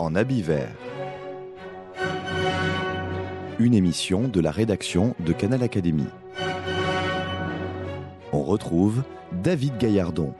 en habit vert. Une émission de la rédaction de Canal Académie. On retrouve David Gaillardon.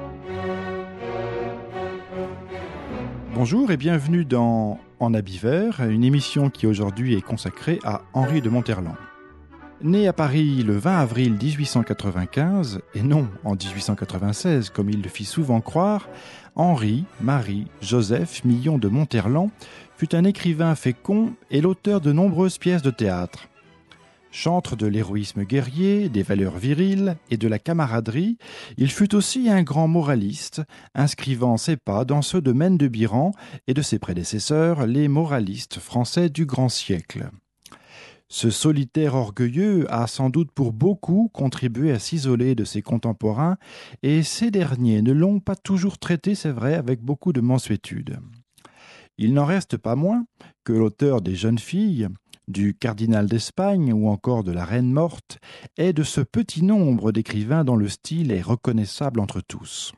Bonjour et bienvenue dans En habit vert, une émission qui aujourd'hui est consacrée à Henri de Monterland. Né à Paris le 20 avril 1895, et non en 1896 comme il le fit souvent croire, Henri, Marie, Joseph Millon de Monterland fut un écrivain fécond et l'auteur de nombreuses pièces de théâtre. Chantre de l'héroïsme guerrier, des valeurs viriles et de la camaraderie, il fut aussi un grand moraliste, inscrivant ses pas dans ceux de Maine de Biran et de ses prédécesseurs, les moralistes français du grand siècle. Ce solitaire orgueilleux a sans doute pour beaucoup contribué à s'isoler de ses contemporains, et ces derniers ne l'ont pas toujours traité, c'est vrai, avec beaucoup de mansuétude. Il n'en reste pas moins que l'auteur des Jeunes filles, du Cardinal d'Espagne ou encore de la Reine morte est de ce petit nombre d'écrivains dont le style est reconnaissable entre tous.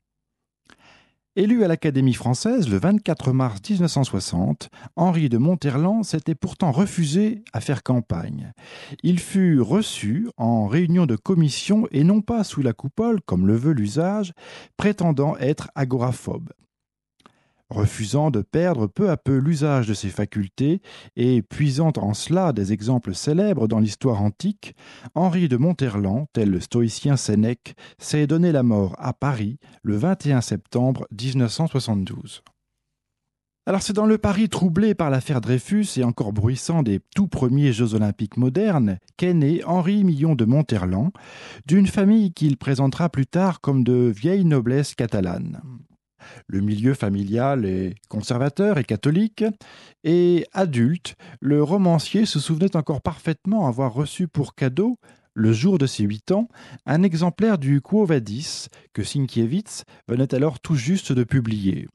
Élu à l'Académie française le 24 mars 1960, Henri de Monterland s'était pourtant refusé à faire campagne. Il fut reçu en réunion de commission et non pas sous la coupole, comme le veut l'usage, prétendant être agoraphobe. Refusant de perdre peu à peu l'usage de ses facultés et puisant en cela des exemples célèbres dans l'histoire antique, Henri de Monterland, tel le stoïcien Sénèque, s'est donné la mort à Paris le 21 septembre 1972. Alors c'est dans le Paris troublé par l'affaire Dreyfus et encore bruissant des tout premiers Jeux olympiques modernes qu'est né Henri Millon de Monterland, d'une famille qu'il présentera plus tard comme de vieille noblesse catalane. Le milieu familial est conservateur et catholique, et adulte, le romancier se souvenait encore parfaitement avoir reçu pour cadeau, le jour de ses 8 ans, un exemplaire du Quo Vadis que Sienkiewicz venait alors tout juste de publier.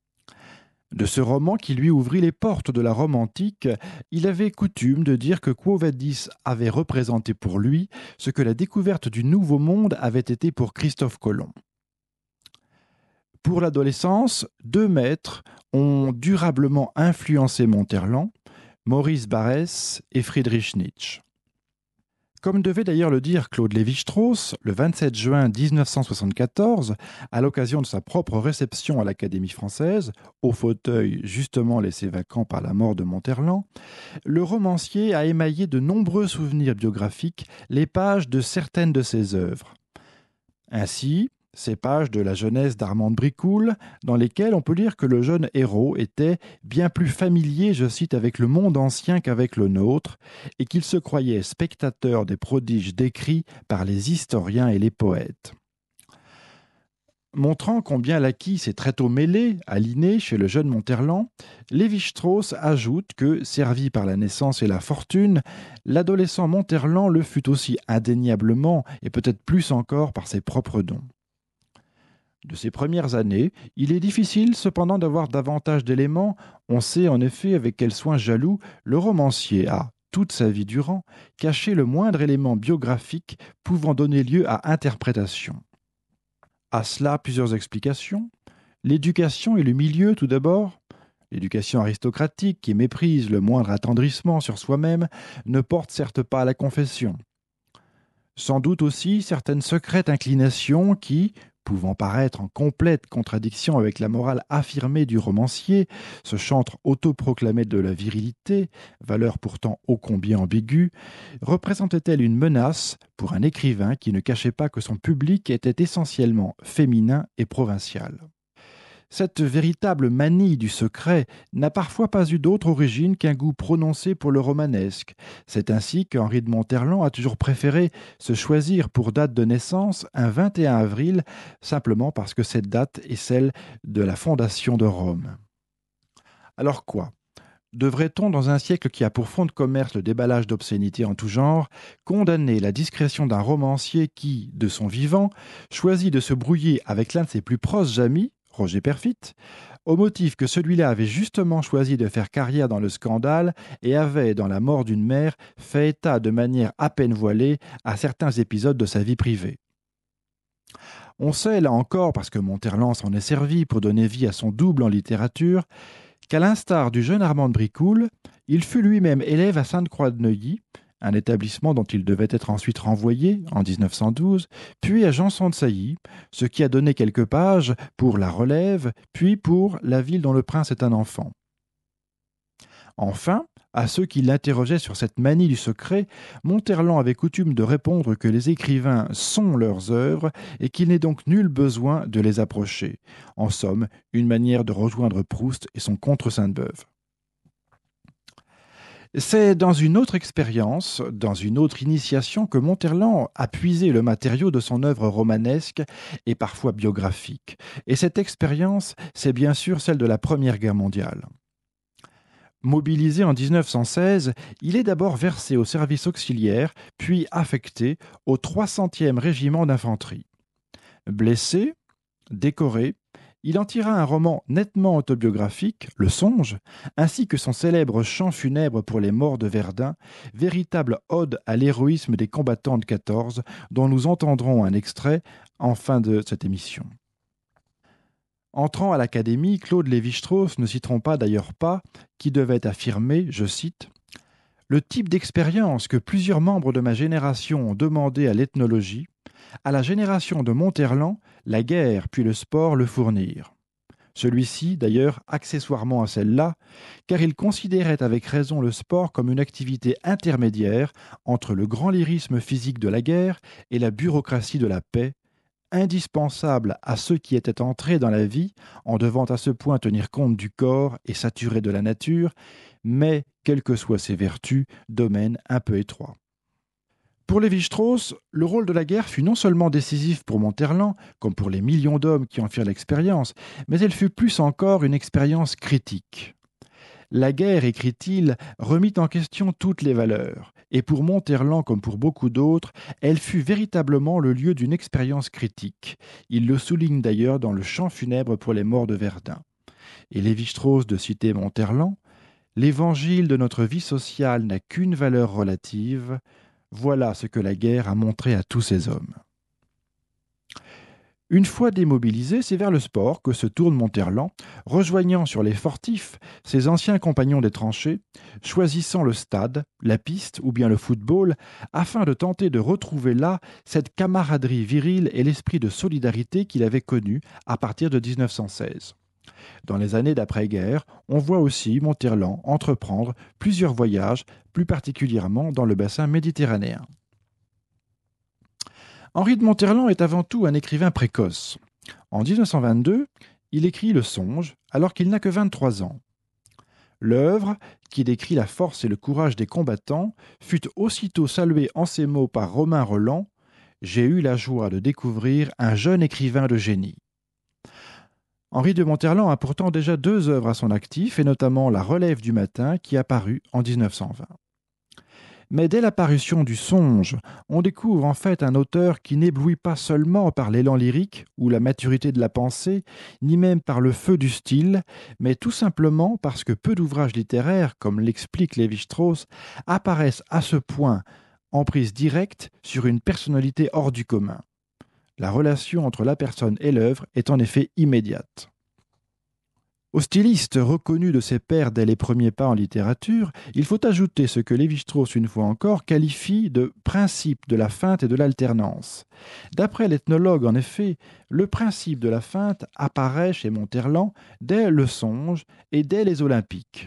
De ce roman qui lui ouvrit les portes de la Rome antique, il avait coutume de dire que Quo Vadis avait représenté pour lui ce que la découverte du Nouveau Monde avait été pour Christophe Colomb. Pour l'adolescence, 2 maîtres ont durablement influencé Monterland, Maurice Barrès et Friedrich Nietzsche. Comme devait d'ailleurs le dire Claude Lévi-Strauss, le 27 juin 1974, à l'occasion de sa propre réception à l'Académie française, au fauteuil justement laissé vacant par la mort de Monterland, le romancier a émaillé de nombreux souvenirs biographiques les pages de certaines de ses œuvres. Ainsi, ces pages de la jeunesse d'Armand de Bricoule, dans lesquelles on peut lire que le jeune héros était bien plus familier, je cite, avec le monde ancien qu'avec le nôtre, et qu'il se croyait spectateur des prodiges décrits par les historiens et les poètes. Montrant combien l'acquis s'est très tôt mêlé à l'inné chez le jeune Monterland, Lévi-Strauss ajoute que, servi par la naissance et la fortune, l'adolescent Monterland le fut aussi indéniablement, et peut-être plus encore par ses propres dons. De ses premières années, il est difficile cependant d'avoir davantage d'éléments. On sait en effet avec quel soin jaloux le romancier a, toute sa vie durant, caché le moindre élément biographique pouvant donner lieu à interprétation. À cela, plusieurs explications. L'éducation et le milieu, tout d'abord. L'éducation aristocratique, qui méprise le moindre attendrissement sur soi-même, ne porte certes pas à la confession. Sans doute aussi certaines secrètes inclinations qui, pouvant paraître en complète contradiction avec la morale affirmée du romancier, ce chantre autoproclamé de la virilité, valeur pourtant ô combien ambiguë, représentait-elle une menace pour un écrivain qui ne cachait pas que son public était essentiellement féminin et provincial. Cette véritable manie du secret n'a parfois pas eu d'autre origine qu'un goût prononcé pour le romanesque. C'est ainsi qu'Henri de Monterland a toujours préféré se choisir pour date de naissance un 21 avril, simplement parce que cette date est celle de la fondation de Rome. Alors quoi ? Devrait-on, dans un siècle qui a pour fond de commerce le déballage d'obscénités en tout genre, condamner la discrétion d'un romancier qui, de son vivant, choisit de se brouiller avec l'un de ses plus proches amis, Roger Perfit, au motif que celui-là avait justement choisi de faire carrière dans le scandale et avait, dans la mort d'une mère, fait état de manière à peine voilée à certains épisodes de sa vie privée. On sait, là encore, parce que Monterland s'en est servi pour donner vie à son double en littérature, qu'à l'instar du jeune Armand de Bricoule, il fut lui-même élève à Sainte-Croix de Neuilly, un établissement dont il devait être ensuite renvoyé en 1912, puis à Janson de Sailly, ce qui a donné quelques pages pour La Relève, puis pour La ville dont le prince est un enfant. Enfin, à ceux qui l'interrogeaient sur cette manie du secret, Monterland avait coutume de répondre que les écrivains sont leurs œuvres et qu'il n'est donc nul besoin de les approcher. En somme, une manière de rejoindre Proust et son contre Sainte-Beuve. C'est dans une autre expérience, dans une autre initiation que Monterland a puisé le matériau de son œuvre romanesque et parfois biographique. Et cette expérience, c'est bien sûr celle de la Première Guerre mondiale. Mobilisé en 1916, il est d'abord versé au service auxiliaire, puis affecté au 300e régiment d'infanterie. Blessé, décoré, il en tira un roman nettement autobiographique, Le Songe, ainsi que son célèbre chant funèbre pour les morts de Verdun, véritable ode à l'héroïsme des combattants de 14, dont nous entendrons un extrait en fin de cette émission. Entrant à l'Académie, Claude Lévi-Strauss ne s'y trompa d'ailleurs pas, qui devait affirmer, je cite, « Le type d'expérience que plusieurs membres de ma génération ont demandé à l'ethnologie, à la génération de Monterland, la guerre puis le sport le fournirent. Celui-ci, d'ailleurs, accessoirement à celle-là, car il considérait avec raison le sport comme une activité intermédiaire entre le grand lyrisme physique de la guerre et la bureaucratie de la paix, indispensable à ceux qui étaient entrés dans la vie en devant à ce point tenir compte du corps et s'attirer de la nature, mais, quelles que soient ses vertus, domaine un peu étroit. » Pour Lévi-Strauss, le rôle de la guerre fut non seulement décisif pour Monterland, comme pour les millions d'hommes qui en firent l'expérience, mais elle fut plus encore une expérience critique. La guerre, écrit-il, remit en question toutes les valeurs, et pour Monterland comme pour beaucoup d'autres, elle fut véritablement le lieu d'une expérience critique. Il le souligne d'ailleurs dans le chant funèbre pour les morts de Verdun. Et Lévi-Strauss de citer Monterland, « L'évangile de notre vie sociale n'a qu'une valeur relative. Voilà ce que la guerre a montré à tous ces hommes. » Une fois démobilisé, c'est vers le sport que se tourne Monterland, rejoignant sur les fortifs ses anciens compagnons des tranchées, choisissant le stade, la piste ou bien le football, afin de tenter de retrouver là cette camaraderie virile et l'esprit de solidarité qu'il avait connu à partir de 1916. Dans les années d'après-guerre, on voit aussi Monterland entreprendre plusieurs voyages, plus particulièrement dans le bassin méditerranéen. Henri de Monterland est avant tout un écrivain précoce. En 1922, il écrit Le Songe, alors qu'il n'a que 23 ans. L'œuvre, qui décrit la force et le courage des combattants, fut aussitôt saluée en ces mots par Romain Rolland « J'ai eu la joie de découvrir un jeune écrivain de génie ». Henri de Monterland a pourtant déjà 2 œuvres à son actif, et notamment La Relève du matin, qui apparut en 1920. Mais dès la parution du Songe, on découvre en fait un auteur qui n'éblouit pas seulement par l'élan lyrique ou la maturité de la pensée, ni même par le feu du style, mais tout simplement parce que peu d'ouvrages littéraires, comme l'explique Lévi-Strauss, apparaissent à ce point en prise directe sur une personnalité hors du commun. La relation entre la personne et l'œuvre est en effet immédiate. Au styliste reconnu de ses pairs dès les premiers pas en littérature, il faut ajouter ce que Lévi-Strauss, une fois encore, qualifie de principe de la feinte et de l'alternance. D'après l'ethnologue, en effet, le principe de la feinte apparaît chez Monterland dès Le Songe et dès les Olympiques.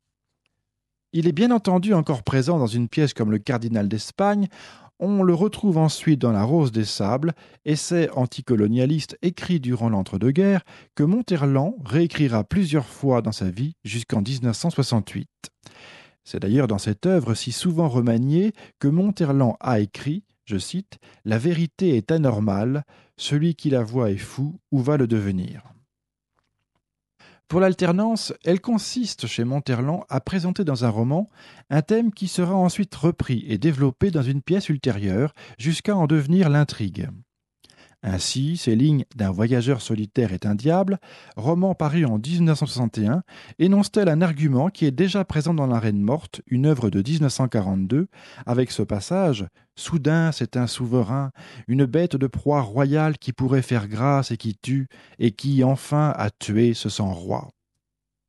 Il est bien entendu encore présent dans une pièce comme Le Cardinal d'Espagne. On le retrouve ensuite dans La Rose des Sables, essai anticolonialiste écrit durant l'entre-deux-guerres, que Monterland réécrira plusieurs fois dans sa vie jusqu'en 1968. C'est d'ailleurs dans cette œuvre si souvent remaniée que Monterland a écrit, je cite, « La vérité est anormale, celui qui la voit est fou ou va le devenir ». Pour l'alternance, elle consiste chez Monterland à présenter dans un roman un thème qui sera ensuite repris et développé dans une pièce ultérieure jusqu'à en devenir l'intrigue. Ainsi, ces lignes d'un voyageur solitaire est un diable, roman paru en 1961, énonce-t-elle un argument qui est déjà présent dans La Reine morte, une œuvre de 1942, avec ce passage « Soudain, c'est un souverain, une bête de proie royale qui pourrait faire grâce et qui tue, et qui, enfin, a tué, se sent roi ».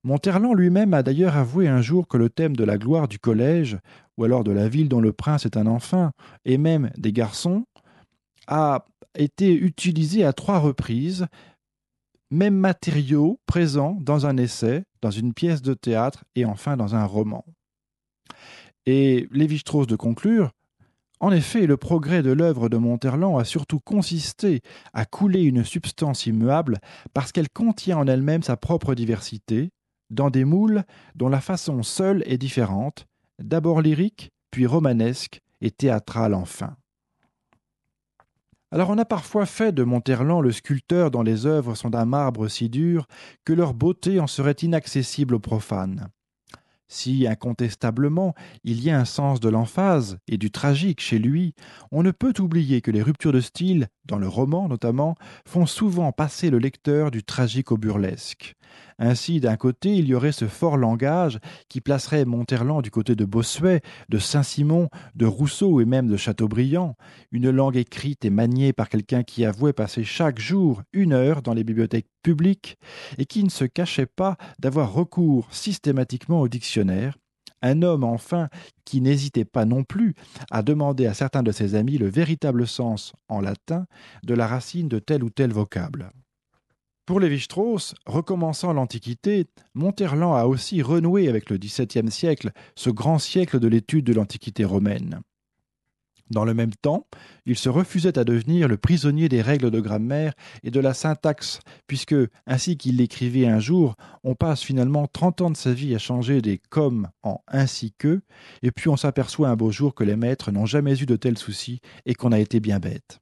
Monterland lui-même a d'ailleurs avoué un jour que le thème de la gloire du collège, ou alors de la ville dont le prince est un enfant, et même des garçons, a été utilisé à 3 reprises, même matériaux présents dans un essai, dans une pièce de théâtre et enfin dans un roman. Et Lévi-Strauss de conclure: en effet, le progrès de l'œuvre de Monterland a surtout consisté à couler une substance immuable parce qu'elle contient en elle-même sa propre diversité, dans des moules dont la façon seule est différente, d'abord lyrique, puis romanesque et théâtrale enfin. Alors on a parfois fait de Monterland le sculpteur dont les œuvres sont d'un marbre si dur que leur beauté en serait inaccessible aux profanes. Si, incontestablement, il y a un sens de l'emphase et du tragique chez lui, on ne peut oublier que les ruptures de style, dans le roman notamment, font souvent passer le lecteur du tragique au burlesque. Ainsi, d'un côté, il y aurait ce fort langage qui placerait Monterland du côté de Bossuet, de Saint-Simon, de Rousseau et même de Chateaubriand, une langue écrite et maniée par quelqu'un qui avouait passer chaque jour 1 heure dans les bibliothèques publiques et qui ne se cachait pas d'avoir recours systématiquement au dictionnaire, un homme enfin qui n'hésitait pas non plus à demander à certains de ses amis le véritable sens, en latin, de la racine de tel ou tel vocable. Pour Lévi-Strauss, recommençant l'Antiquité, Monterland a aussi renoué avec le XVIIe siècle, ce grand siècle de l'étude de l'Antiquité romaine. Dans le même temps, il se refusait à devenir le prisonnier des règles de grammaire et de la syntaxe, puisque, ainsi qu'il l'écrivait un jour, on passe finalement 30 ans de sa vie à changer des comme en ainsi que, et puis on s'aperçoit un beau jour que les maîtres n'ont jamais eu de tels soucis et qu'on a été bien bête.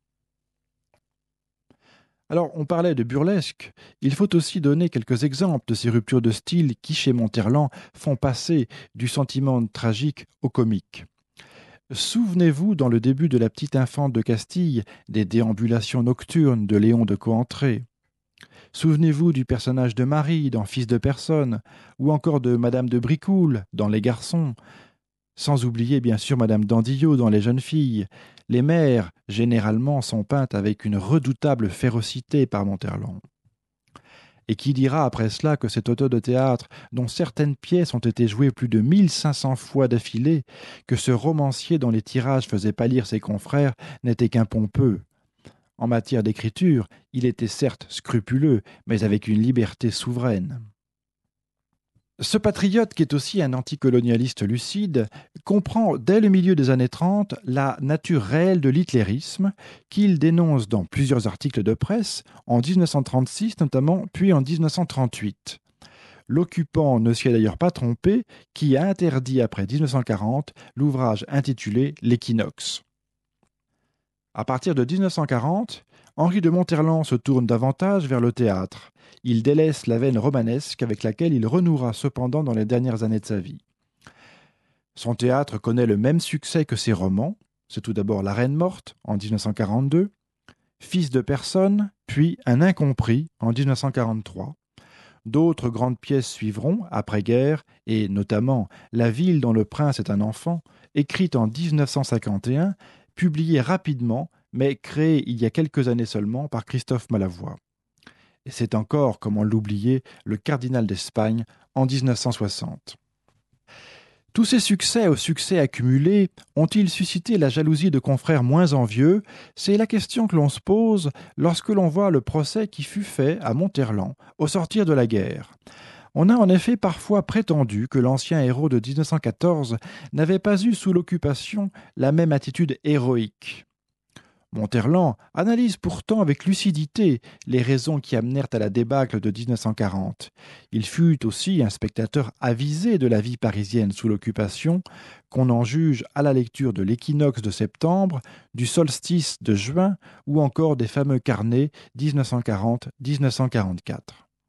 Alors, on parlait de burlesque, il faut aussi donner quelques exemples de ces ruptures de style qui, chez Monterland, font passer du sentiment tragique au comique. Souvenez-vous, dans le début de La Petite Infante de Castille, des déambulations nocturnes de Léon de Coentrée. Souvenez-vous du personnage de Marie dans Fils de personne, ou encore de Madame de Bricoule dans Les Garçons, sans oublier bien sûr Madame d'Andillot dans Les Jeunes Filles. Les mères, généralement, sont peintes avec une redoutable férocité par Monterland. Et qui dira après cela que cet auteur de théâtre, dont certaines pièces ont été jouées plus de 1500 fois d'affilée, que ce romancier dont les tirages faisaient pâlir ses confrères, n'était qu'un pompeux. En matière d'écriture, il était certes scrupuleux, mais avec une liberté souveraine. Ce patriote, qui est aussi un anticolonialiste lucide, comprend dès le milieu des années 30 la nature réelle de l'hitlérisme, qu'il dénonce dans plusieurs articles de presse, en 1936 notamment, puis en 1938. L'occupant ne s'y est d'ailleurs pas trompé, qui a interdit après 1940 l'ouvrage intitulé L'Équinoxe. À partir de 1940, Henri de Monterland se tourne davantage vers le théâtre. Il délaisse la veine romanesque avec laquelle il renouera cependant dans les dernières années de sa vie. Son théâtre connaît le même succès que ses romans. C'est tout d'abord La Reine morte en 1942, Fils de personne, puis Un incompris en 1943. D'autres grandes pièces suivront après-guerre, et notamment La ville dont le prince est un enfant, écrite en 1951, publiée rapidement, mais créée il y a quelques années seulement par Christophe Malavoie. Et c'est encore, comment l'oublier, Le Cardinal d'Espagne en 1960. Tous ces succès aux succès accumulés ont-ils suscité la jalousie de confrères moins envieux? C'est la question que l'on se pose lorsque l'on voit le procès qui fut fait à Monterland au sortir de la guerre. On a en effet parfois prétendu que l'ancien héros de 1914 n'avait pas eu sous l'occupation la même attitude héroïque. Monterland analyse pourtant avec lucidité les raisons qui amenèrent à la débâcle de 1940. Il fut aussi un spectateur avisé de la vie parisienne sous l'occupation, qu'on en juge à la lecture de l'équinoxe de septembre, du solstice de juin ou encore des fameux carnets 1940-1944.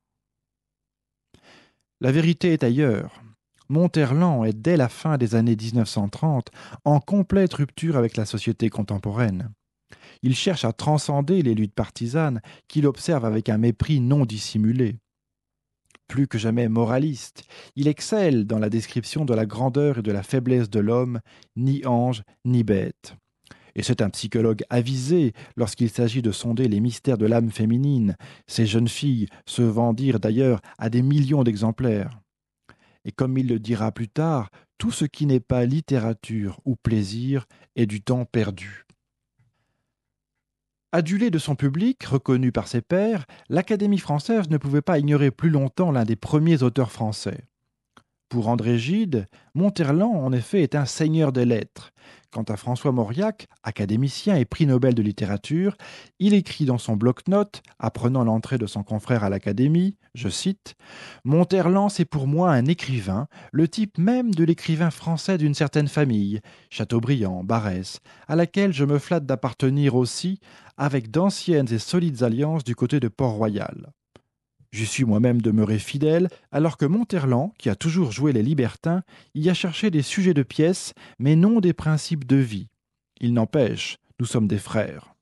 La vérité est ailleurs. Monterland est dès la fin des années 1930 en complète rupture avec la société contemporaine. Il cherche à transcender les luttes partisanes qu'il observe avec un mépris non dissimulé. Plus que jamais moraliste, il excelle dans la description de la grandeur et de la faiblesse de l'homme, ni ange ni bête. Et c'est un psychologue avisé lorsqu'il s'agit de sonder les mystères de l'âme féminine, ces jeunes filles se vendirent d'ailleurs à des millions d'exemplaires. Et comme il le dira plus tard, tout ce qui n'est pas littérature ou plaisir est du temps perdu. Adulé de son public, reconnu par ses pairs, l'Académie française ne pouvait pas ignorer plus longtemps l'un des premiers auteurs français. Pour André Gide, Monterland, en effet, est un seigneur des lettres. Quant à François Mauriac, académicien et prix Nobel de littérature, il écrit dans son bloc-notes, apprenant l'entrée de son confrère à l'Académie, je cite « Monterland, c'est pour moi un écrivain, le type même de l'écrivain français d'une certaine famille, Chateaubriand, Barrès, à laquelle je me flatte d'appartenir aussi, avec d'anciennes et solides alliances du côté de Port-Royal. » J'y suis moi-même demeuré fidèle, alors que Monterland, qui a toujours joué les libertins, y a cherché des sujets de pièces, mais non des principes de vie. Il n'empêche, nous sommes des frères.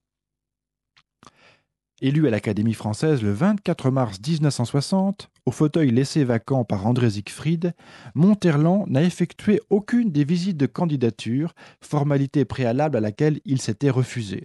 Élu à l'Académie française le 24 mars 1960, au fauteuil laissé vacant par André Siegfried, Monterland n'a effectué aucune des visites de candidature, formalité préalable à laquelle il s'était refusé.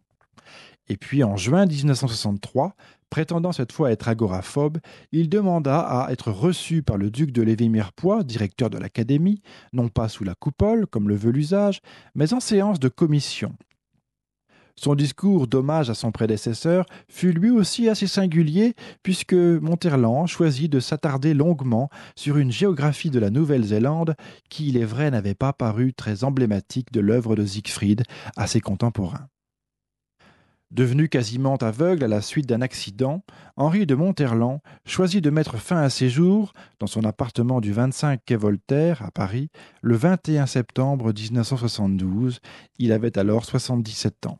Et puis en juin 1963, prétendant cette fois être agoraphobe, il demanda à être reçu par le duc de Lévis-Mirepoix, directeur de l'Académie, non pas sous la coupole, comme le veut l'usage, mais en séance de commission. Son discours d'hommage à son prédécesseur fut lui aussi assez singulier, puisque Monterland choisit de s'attarder longuement sur une géographie de la Nouvelle-Zélande qui, il est vrai, n'avait pas paru très emblématique de l'œuvre de Siegfried à ses contemporains. Devenu quasiment aveugle à la suite d'un accident, Henri de Monterland choisit de mettre fin à ses jours, dans son appartement du 25 quai Voltaire, à Paris, le 21 septembre 1972. Il avait alors 77 ans.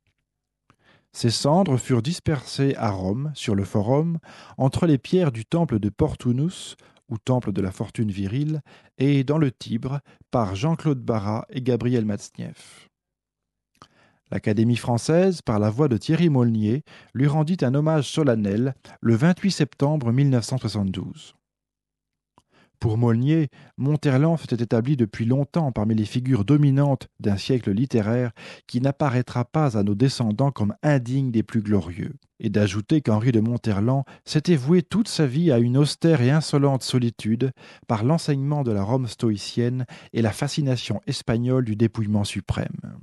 Ses cendres furent dispersées à Rome, sur le Forum, entre les pierres du temple de Portunus, ou temple de la fortune virile, et dans le Tibre, par Jean-Claude Barras et Gabriel Matzneff. L'Académie française, par la voix de Thierry Molnier, lui rendit un hommage solennel le 28 septembre 1972. Pour Molnier, Monterland s'était établi depuis longtemps parmi les figures dominantes d'un siècle littéraire qui n'apparaîtra pas à nos descendants comme indigne des plus glorieux, et d'ajouter qu'Henri de Monterland s'était voué toute sa vie à une austère et insolente solitude par l'enseignement de la Rome stoïcienne et la fascination espagnole du dépouillement suprême.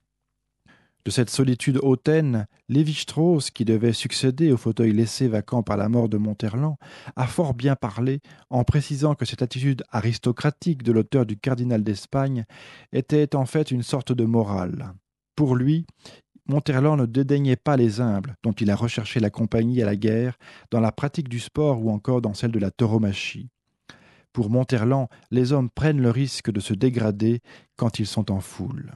De cette solitude hautaine, Lévi-Strauss, qui devait succéder au fauteuil laissé vacant par la mort de Monterland, a fort bien parlé en précisant que cette attitude aristocratique de l'auteur du Cardinal d'Espagne était en fait une sorte de morale. Pour lui, Monterland ne dédaignait pas les humbles, dont il a recherché la compagnie à la guerre, dans la pratique du sport ou encore dans celle de la tauromachie. Pour Monterland, les hommes prennent le risque de se dégrader quand ils sont en foule.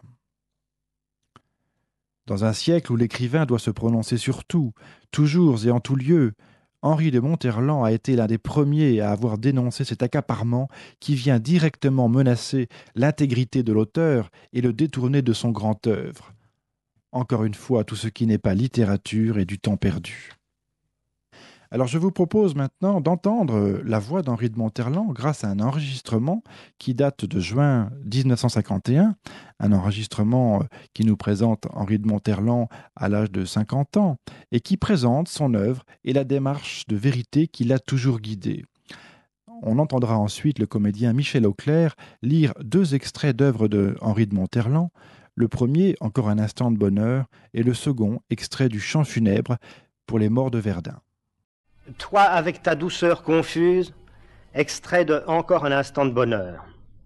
Dans un siècle où l'écrivain doit se prononcer sur tout, toujours et en tout lieu, Henri de Monterland a été l'un des premiers à avoir dénoncé cet accaparement qui vient directement menacer l'intégrité de l'auteur et le détourner de son grand œuvre. Encore une fois, tout ce qui n'est pas littérature est du temps perdu. Alors je vous propose maintenant d'entendre la voix d'Henri de Monterland grâce à un enregistrement qui date de juin 1951, un enregistrement qui nous présente Henri de Monterland à l'âge de 50 ans et qui présente son œuvre et la démarche de vérité qui l'a toujours guidé. On entendra ensuite le comédien Michel Auclair lire 2 extraits d'œuvres de Henri de Monterland, le premier, Encore un instant de bonheur, et le second, extrait du Chant funèbre pour les morts de Verdun. Toi avec ta douceur confuse, extrait de Encore un instant de bonheur.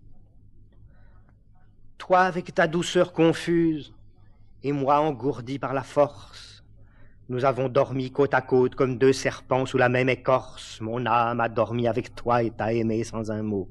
Toi avec ta douceur confuse, et moi engourdi par la force, nous avons dormi côte à côte comme 2 serpents sous la même écorce. Mon âme a dormi avec toi et t'a aimé sans un mot.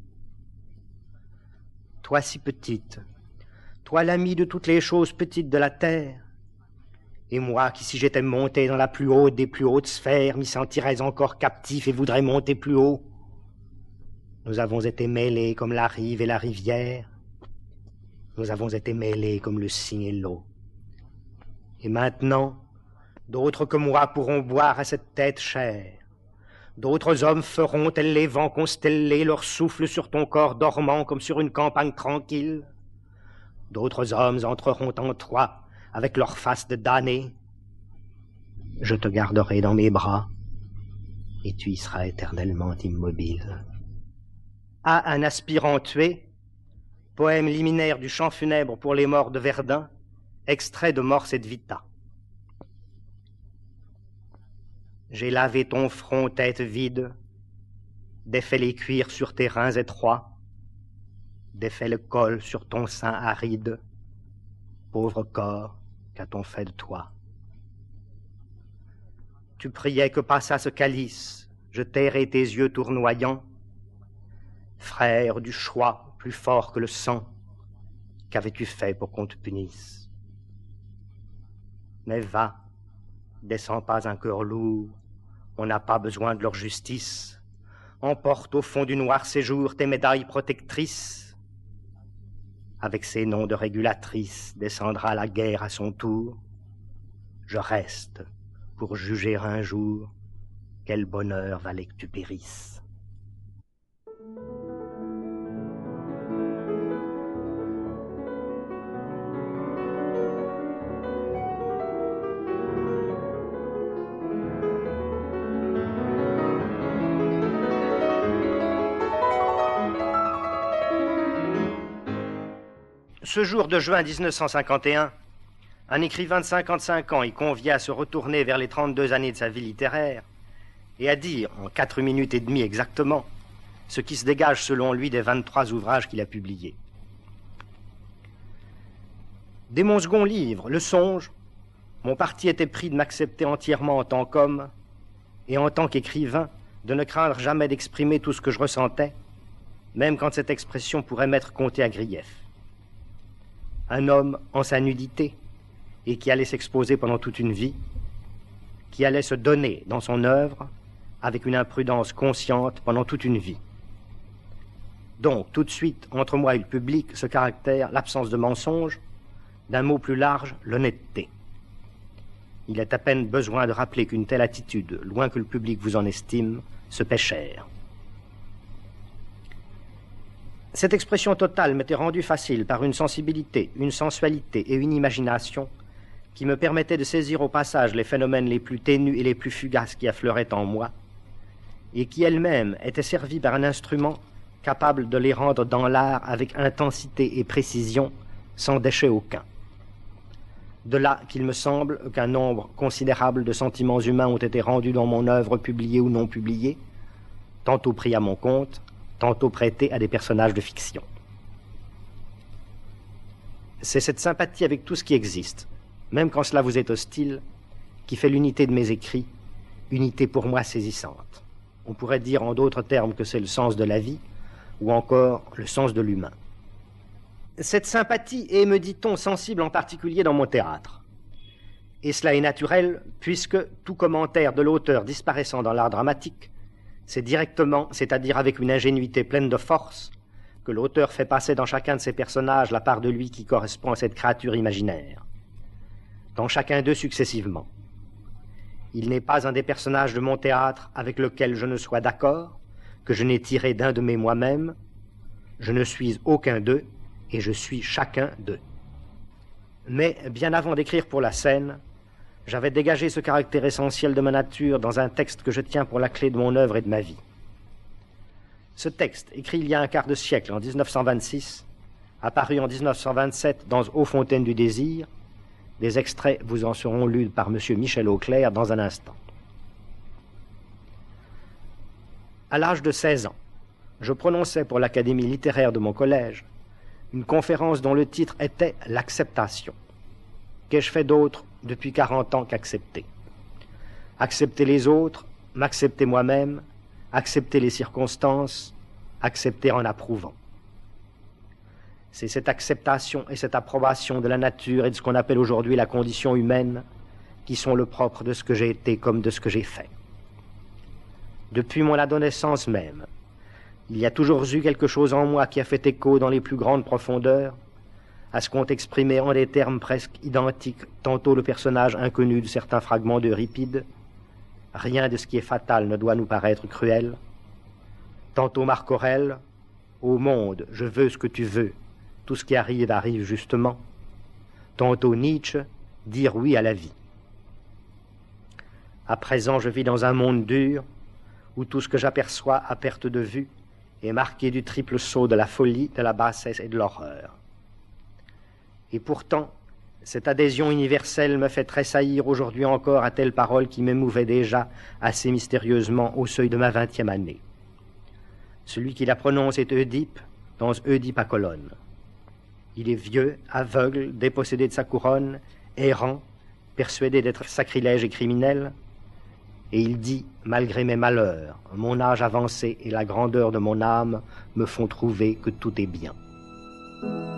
Toi si petite, toi l'ami de toutes les choses petites de la terre, et moi qui, si j'étais monté dans la plus haute des plus hautes sphères, m'y sentirais encore captif et voudrais monter plus haut. Nous avons été mêlés comme la rive et la rivière. Nous avons été mêlés comme le cygne et l'eau. Et maintenant, d'autres que moi pourront boire à cette tête chère. D'autres hommes feront, tels les vents constellés, leur souffle sur ton corps dormant comme sur une campagne tranquille. D'autres hommes entreront en toi avec leur face de damnés. Je te garderai dans mes bras et tu y seras éternellement immobile. À un aspirant tué, poème liminaire du chant funèbre pour les morts de Verdun, extrait de Mors et Vita. J'ai lavé ton front tête vide, défait les cuirs sur tes reins étroits, défait le col sur ton sein aride. Pauvre corps, qu'a-t-on fait de toi? Tu priais que passât ce calice, je tairai tes yeux tournoyants. Frère du choix plus fort que le sang, qu'avais-tu fait pour qu'on te punisse? Mais va, descends pas un cœur lourd, on n'a pas besoin de leur justice. Emporte au fond du noir séjour tes médailles protectrices. Avec ces noms de régulatrices descendra la guerre à son tour. Je reste pour juger un jour quel bonheur valait que tu périsses. Ce jour de juin 1951, un écrivain de 55 ans est convié à se retourner vers les 32 années de sa vie littéraire et à dire, en 4 minutes et demie exactement, ce qui se dégage selon lui des 23 ouvrages qu'il a publiés. Dès mon second livre, Le Songe, mon parti était pris de m'accepter entièrement en tant qu'homme et en tant qu'écrivain, de ne craindre jamais d'exprimer tout ce que je ressentais, même quand cette expression pourrait m'être comptée à grief. Un homme en sa nudité et qui allait s'exposer pendant toute une vie, qui allait se donner dans son œuvre avec une imprudence consciente pendant toute une vie. Donc, tout de suite, entre moi et le public, ce caractère, l'absence de mensonge, d'un mot plus large, l'honnêteté. Il est à peine besoin de rappeler qu'une telle attitude, loin que le public vous en estime, se paie cher. Cette expression totale m'était rendue facile par une sensibilité, une sensualité et une imagination qui me permettaient de saisir au passage les phénomènes les plus ténus et les plus fugaces qui affleuraient en moi, et qui elles-mêmes étaient servies par un instrument capable de les rendre dans l'art avec intensité et précision, sans déchet aucun. De là qu'il me semble qu'un nombre considérable de sentiments humains ont été rendus dans mon œuvre, publiée ou non publiée, tantôt pris à mon compte, tantôt prêtés à des personnages de fiction. C'est cette sympathie avec tout ce qui existe, même quand cela vous est hostile, qui fait l'unité de mes écrits, unité pour moi saisissante. On pourrait dire en d'autres termes que c'est le sens de la vie, ou encore le sens de l'humain. Cette sympathie est, me dit-on, sensible en particulier dans mon théâtre. Et cela est naturel, puisque tout commentaire de l'auteur disparaissant dans l'art dramatique, c'est directement, c'est-à-dire avec une ingénuité pleine de force, que l'auteur fait passer dans chacun de ses personnages la part de lui qui correspond à cette créature imaginaire. Dans chacun d'eux successivement. Il n'est pas un des personnages de mon théâtre avec lequel je ne sois d'accord, que je n'ai tiré d'un de mes moi-même. Je ne suis aucun d'eux, et je suis chacun d'eux. Mais, bien avant d'écrire pour la scène, j'avais dégagé ce caractère essentiel de ma nature dans un texte que je tiens pour la clé de mon œuvre et de ma vie. Ce texte, écrit il y a un quart de siècle, en 1926, apparu en 1927 dans Aux Fontaines du Désir, des extraits vous en seront lus par M. Michel Auclair dans un instant. À l'âge de 16 ans, je prononçais pour l'Académie littéraire de mon collège une conférence dont le titre était « L'acceptation ». Qu'ai-je fait d'autre depuis 40 ans qu'accepter? Accepter les autres, m'accepter moi-même, accepter les circonstances, accepter en approuvant. C'est cette acceptation et cette approbation de la nature et de ce qu'on appelle aujourd'hui la condition humaine qui sont le propre de ce que j'ai été comme de ce que j'ai fait. Depuis mon adolescence même, il y a toujours eu quelque chose en moi qui a fait écho dans les plus grandes profondeurs à ce qu'ont exprimé en des termes presque identiques tantôt le personnage inconnu de certains fragments d'Euripide, rien de ce qui est fatal ne doit nous paraître cruel, tantôt Marc Aurèle, au monde, je veux ce que tu veux, tout ce qui arrive arrive justement. Tantôt Nietzsche, dire oui à la vie. À présent, je vis dans un monde dur, où tout ce que j'aperçois à perte de vue est marqué du triple sceau de la folie, de la bassesse et de l'horreur. Et pourtant, cette adhésion universelle me fait tressaillir aujourd'hui encore à telles paroles qui m'émouvaient déjà assez mystérieusement au seuil de ma 20e année. Celui qui la prononce est Oedipe, dans Oedipe à Colonne. Il est vieux, aveugle, dépossédé de sa couronne, errant, persuadé d'être sacrilège et criminel, et il dit, malgré mes malheurs, mon âge avancé et la grandeur de mon âme me font trouver que tout est bien.